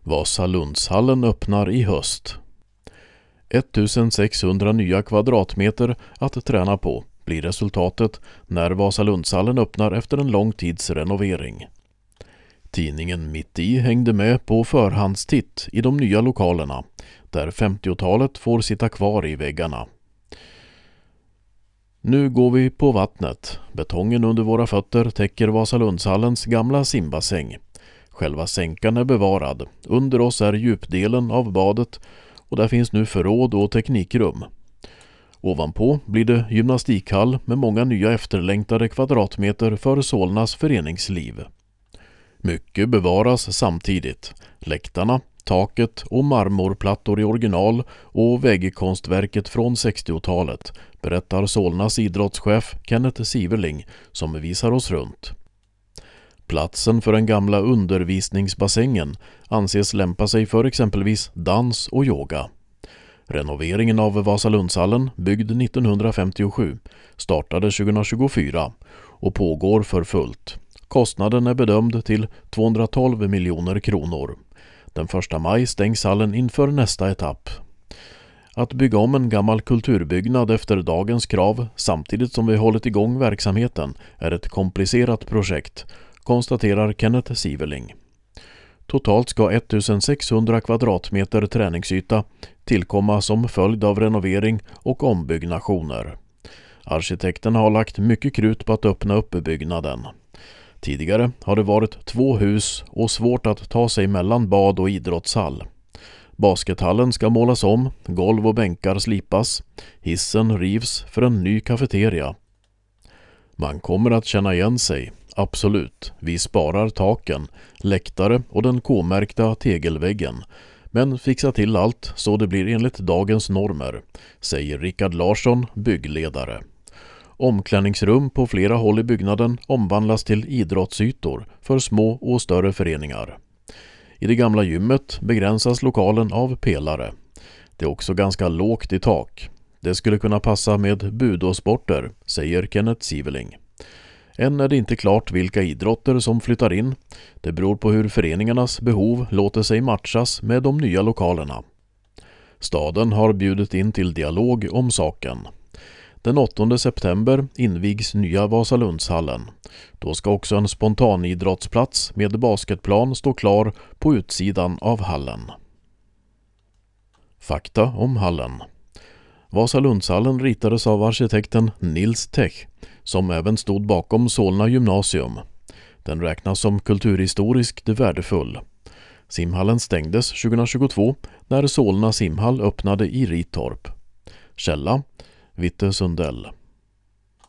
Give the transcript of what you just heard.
Vasalundshallen öppnar i höst. 1600 nya kvadratmeter att träna på blir resultatet när Vasalundshallen öppnar efter en lång tids renovering. Tidningen Mitt i hängde med på förhandstitt i de nya lokalerna, där 50-talet får sitta kvar i väggarna. Nu går vi på vattnet. Betongen under våra fötter täcker Vasalundshallens gamla simbassäng. Själva sänkan är bevarad. Under oss är djupdelen av badet och där finns nu förråd och teknikrum. Ovanpå blir det gymnastikhall med många nya efterlängtade kvadratmeter för Solnas föreningsliv. Mycket bevaras samtidigt. Läktarna, taket och marmorplattor i original och väggkonstverket från 60-talet, berättar Solnas idrottschef Kenneth Sieverling som visar oss runt. Platsen för den gamla undervisningsbassängen anses lämpa sig för exempelvis dans och yoga. Renoveringen av Vasalundshallen, byggd 1957, startade 2024 och pågår för fullt. Kostnaden är bedömd till 212 miljoner kronor. Den 1 maj stängs hallen inför nästa etapp. Att bygga om en gammal kulturbyggnad efter dagens krav samtidigt som vi hållit igång verksamheten är ett komplicerat projekt, konstaterar Kenneth Sieverling. Totalt ska 1600 kvadratmeter träningsyta tillkomma som följd av renovering och ombyggnationer. Arkitekterna har lagt mycket krut på att öppna upp byggnaden. Tidigare har det varit 2 hus och svårt att ta sig mellan bad och idrottshall. Baskethallen ska målas om, golv och bänkar slipas, hissen rivs för en ny kafeteria. Man kommer att känna igen sig, absolut. Vi sparar taken, läktare och den K-märkta tegelväggen, men fixar till allt så det blir enligt dagens normer, säger Rickard Larsson, byggledare. Omklädningsrum på flera håll i byggnaden omvandlas till idrottsytor för små och större föreningar. I det gamla gymmet begränsas lokalen av pelare. Det är också ganska lågt i tak. Det skulle kunna passa med budosporter, säger Kenneth Sieverling. Än är det inte klart vilka idrotter som flyttar in. Det beror på hur föreningarnas behov låter sig matchas med de nya lokalerna. Staden har bjudit in till dialog om saken. Den 8 september invigs nya Vasalundshallen. Då ska också en spontanidrottsplats med basketplan stå klar på utsidan av hallen. Fakta om hallen. Vasalundshallen ritades av arkitekten Nils Tech, som även stod bakom Solna gymnasium. Den räknas som kulturhistoriskt värdefull. Simhallen stängdes 2022 när Solna simhall öppnade i Ritorp. Källa: Vitte Sundell.